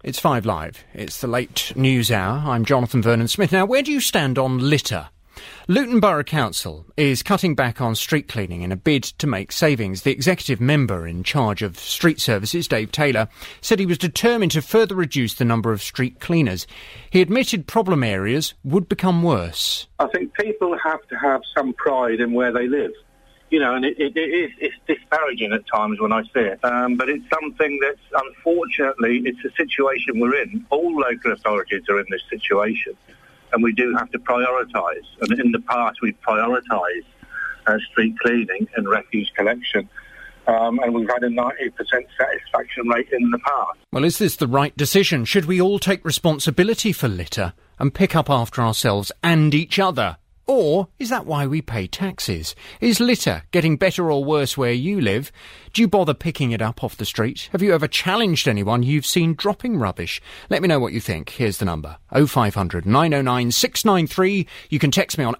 It's 5 Live. It's the late news hour. I'm Jonathan Vernon-Smith. Now, where do you stand on litter? Luton Borough Council is cutting back on street cleaning in a bid to make savings. The executive member in charge of street services, Dave Taylor, said he was determined to further reduce the number of street cleaners. He admitted problem areas would become worse. I think people have to have some pride in where they live. You know, and it's disparaging at times when I see it. But it's something that's, unfortunately, it's a situation we're in. All local authorities are in this situation, and we do have to prioritise. And in the past, we've prioritised street cleaning and refuse collection, and we've had a 90% satisfaction rate in the past. Well, is this the right decision? Should we all take responsibility for litter and pick up after ourselves and each other? Or is that why we pay taxes? Is litter getting better or worse where you live? Do you bother picking it up off the street? Have you ever challenged anyone you've seen dropping rubbish? Let me know what you think. Here's the number: 0500 909 693. You can text me on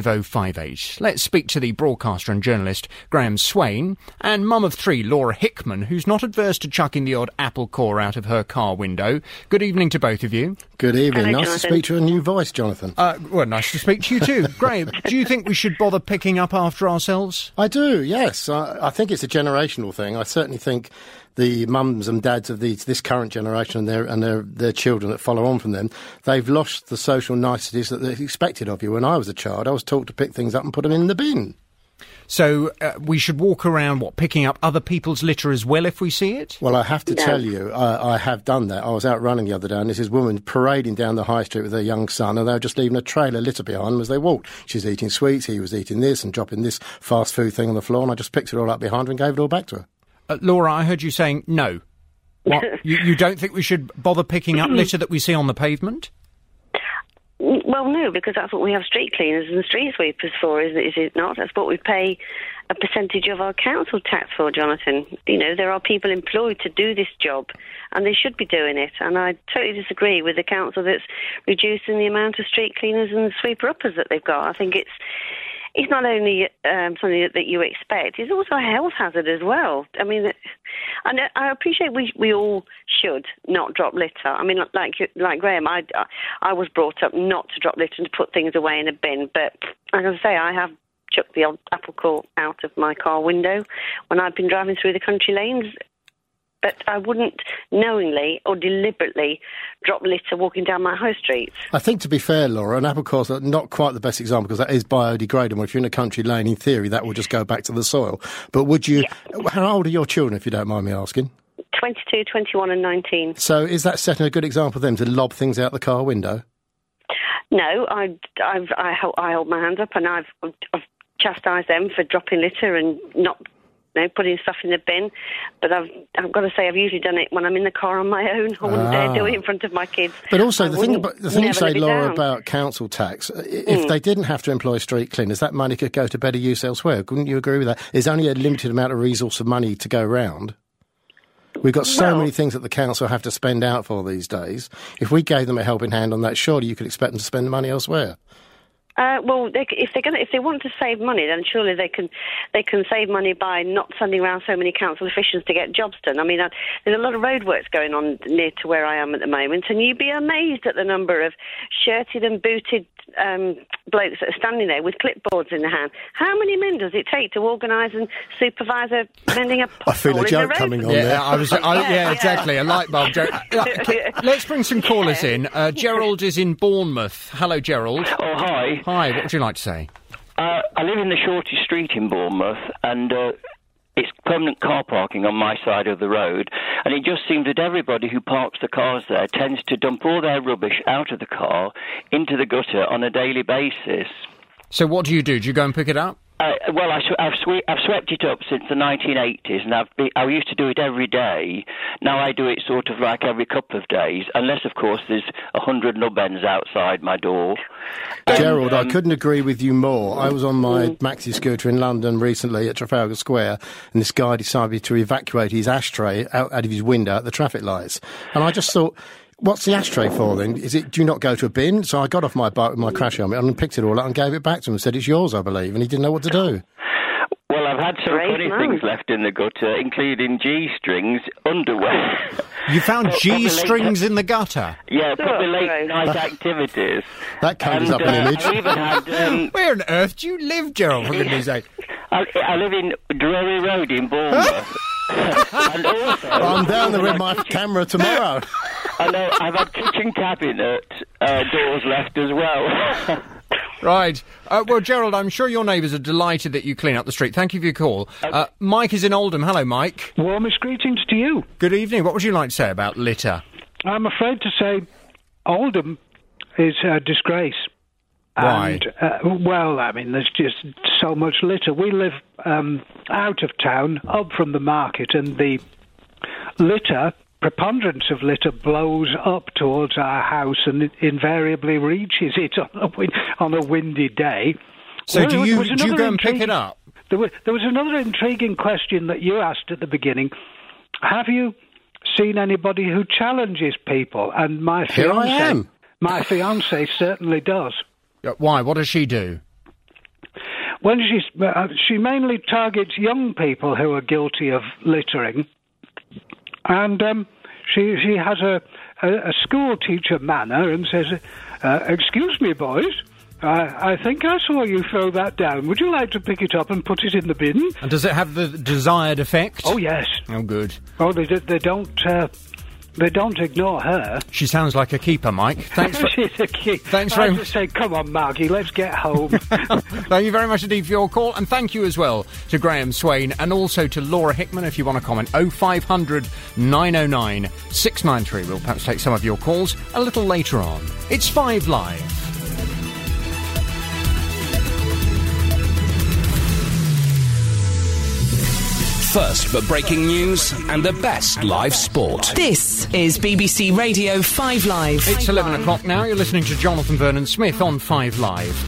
85058. Let's speak to the broadcaster and journalist Graham Swain and mum of 3 Laura Hickman, who's not adverse to chucking the odd apple core out of her car window. Good evening to both of you. Good evening. Hello, nice Jonathan. to speak to a new voice, Jonathan. Well, nice to speak to you too. Graham, do you think we should bother picking up after ourselves? I do, yes. I think it's a generational thing. I certainly think the mums and dads of this current generation and their children that follow on from them, they've lost the social niceties that they expected of you. When I was a child, I was taught to pick things up and put them in the bin. So we should walk around, picking up other people's litter as well if we see it? Well, I have to tell you, I have done that. I was out running the other day, and there's this woman parading down the high street with her young son, and they were just leaving a trail of litter behind them as they walked. She's eating sweets, he was eating this, and dropping this fast food thing on the floor, and I just picked it all up behind her and gave it all back to her. Laura, I heard you saying no. What? You don't think we should bother picking up litter that we see on the pavement? Well, no, because that's what we have street cleaners and street sweepers for, is it not? That's what we pay a percentage of our council tax for, Jonathan. You know, there are people employed to do this job, and they should be doing it. And I totally disagree with the council that's reducing the amount of street cleaners and sweeper-uppers that they've got. I think it's not only something that you expect, it's also a health hazard as well. I mean, I appreciate we all should not drop litter. I mean, like Graham, I was brought up not to drop litter and to put things away in a bin. But like I say, I have chucked the old apple core out of my car window when I've been driving through the country lanes. But I wouldn't knowingly or deliberately drop litter walking down my high streets. I think, to be fair, Laura, an apple core's not quite the best example because that is biodegradable. If you're in a country lane, in theory, that will just go back to the soil. But would you... Yeah. How old are your children, if you don't mind me asking? 22, 21 and 19. So is that setting a good example for them to lob things out the car window? No, I hold my hands up, and I've chastised them for dropping litter and not... putting stuff in the bin, but I've got to say I've usually done it when I'm in the car on my own. I wouldn't dare do it in front of my kids. But also the thing you say, Laura, about council tax, if they didn't have to employ street cleaners, that money could go to better use elsewhere. Couldn't you agree with that? There's only a limited amount of resource of money to go round. We've got so many things that the council have to spend out for these days. If we gave them a helping hand on that, surely you could expect them to spend the money elsewhere. Well, if they want to save money, then surely they can save money by not sending around so many council officials to get jobs done. I mean, there's a lot of roadworks going on near to where I am at the moment, and you'd be amazed at the number of shirted and booted blokes that are standing there with clipboards in their hand. How many men does it take to organise and supervise mending a pothole? I feel a joke coming on there. Yeah, exactly, a light bulb joke. Let's bring some callers in. Gerald is in Bournemouth. Hello, Gerald. Oh, hi. Hi, what would you like to say? I live in the shortest street in Bournemouth, and it's permanent car parking on my side of the road, and it just seems that everybody who parks the cars there tends to dump all their rubbish out of the car into the gutter on a daily basis. So what do? Do you go and pick it up? Well, I've swept it up since the 1980s, and I used to do it every day. Now I do it sort of like every couple of days, unless, of course, there's 100 nubbins outside my door. Gerald, I couldn't agree with you more. I was on my maxi scooter in London recently at Trafalgar Square, and this guy decided to evacuate his ashtray out of his window at the traffic lights. And I just thought, what's the ashtray for then? Do you not go to a bin? So I got off my bike with my crash helmet and picked it all up and gave it back to him and said, it's yours, I believe. And he didn't know what to do. Well, I've had some funny things left in the gutter, including G-strings, underwear. You found G-strings in the gutter? Yeah, probably late night activities. That conjures up an image. I even had... Where on earth do you live, Gerald, for goodness sake? I live in Drury Road in Bournemouth. And also... I'm down there with my camera tomorrow. I know, I've had kitchen cabinet doors left as well. Right. Well, Gerald, I'm sure your neighbours are delighted that you clean up the street. Thank you for your call. Mike is in Oldham. Hello, Mike. Warmest greetings to you. Good evening. What would you like to say about litter? I'm afraid to say Oldham is a disgrace. Why? And, well, I mean, there's just so much litter. We live out of town, up from the market, and the preponderance of litter blows up towards our house and it invariably reaches it on a windy day. So do you go and pick it up? There was another intriguing question that you asked at the beginning. Have you seen anybody who challenges people? And my fiancée certainly does. Why? What does she do? Well, she mainly targets young people who are guilty of littering. And she has a school teacher manner and says, excuse me, boys, I think I saw you throw that down. Would you like to pick it up and put it in the bin? And does it have the desired effect? Oh, yes. Oh, good. Oh, they don't ignore her. She sounds like a keeper, Mike. Thanks for... She's a keeper. Thanks very much. I just say, come on, Margie, let's get home. Thank you very much indeed for your call, and thank you as well to Graham Swain and also to Laura Hickman if you want to comment. 0500 909 693. We'll perhaps take some of your calls a little later on. It's 5 Live. First for breaking news and the best live sport. This is BBC Radio 5 Live. It's 11 o'clock now. You're listening to Jonathan Vernon-Smith on 5 Live.